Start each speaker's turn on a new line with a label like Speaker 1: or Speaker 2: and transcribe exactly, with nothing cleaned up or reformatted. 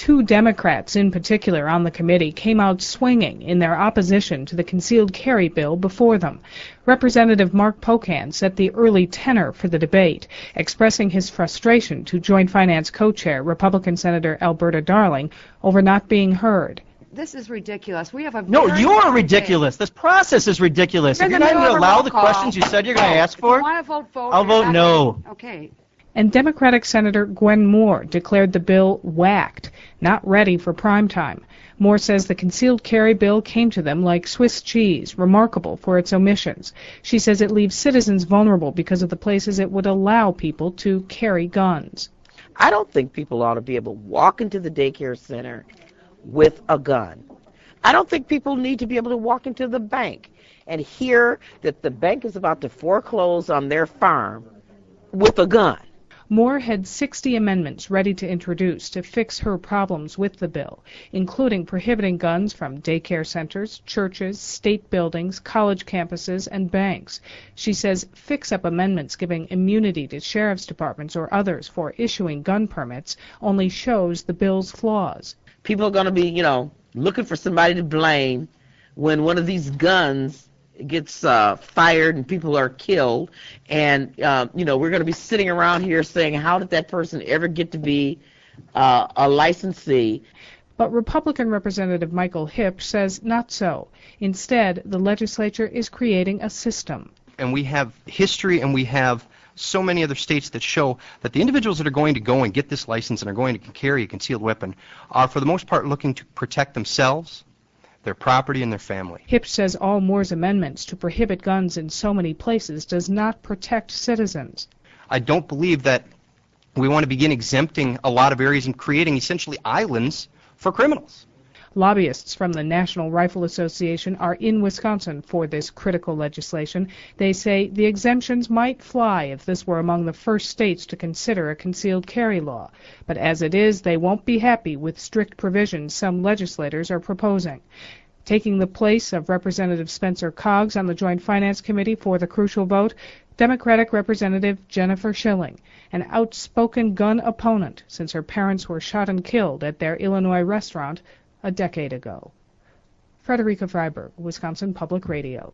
Speaker 1: Two Democrats in particular on the committee came out swinging in their opposition to the concealed carry bill before them. Representative Mark Pocan set the early tenor for the debate, expressing his frustration to Joint Finance co-chair Republican Senator Alberta Darling over not being heard.
Speaker 2: This is ridiculous. We have a
Speaker 3: No, you're ridiculous. This process is ridiculous. If you're not going to allow the questions you said you're going to ask for,
Speaker 2: vote, vote,
Speaker 3: I'll vote no.
Speaker 2: Okay.
Speaker 1: And Democratic Senator Gwen Moore declared the bill whacked, not ready for prime time. Moore says the concealed carry bill came to them like Swiss cheese, remarkable for its omissions. She says it leaves citizens vulnerable because of the places it would allow people to carry guns.
Speaker 4: I don't think people ought to be able to walk into the daycare center with a gun. I don't think people need to be able to walk into the bank and hear that the bank is about to foreclose on their farm with a gun.
Speaker 1: Moore had sixty amendments ready to introduce to fix her problems with the bill, including prohibiting guns from daycare centers, churches, state buildings, college campuses, and banks. She says fix-up amendments giving immunity to sheriff's departments or others for issuing gun permits only shows the bill's flaws.
Speaker 4: People are going to be, you know, looking for somebody to blame when one of these guns gets uh, fired and people are killed, and uh, you know, we're going to be sitting around here saying, how did that person ever get to be uh, a licensee?
Speaker 1: But Republican Representative Michael Hipp says not so. Instead, the legislature is creating a system.
Speaker 5: And we have history, and we have so many other states that show that the individuals that are going to go and get this license and are going to carry a concealed weapon are, for the most part, looking to protect themselves, their property, and their family.
Speaker 1: Hipp says all Moore's amendments to prohibit guns in so many places does not protect citizens.
Speaker 5: I don't believe that we want to begin exempting a lot of areas and creating essentially islands for criminals.
Speaker 1: Lobbyists from the National Rifle Association are in Wisconsin for this critical legislation. They say the exemptions might fly if this were among the first states to consider a concealed carry law. But as it is, they won't be happy with strict provisions some legislators are proposing. Taking the place of Representative Spencer Coggs on the Joint Finance Committee for the crucial vote, Democratic Representative Jennifer Schilling, an outspoken gun opponent since her parents were shot and killed at their Illinois restaurant a decade ago. Frederica Freiberg, Wisconsin Public Radio.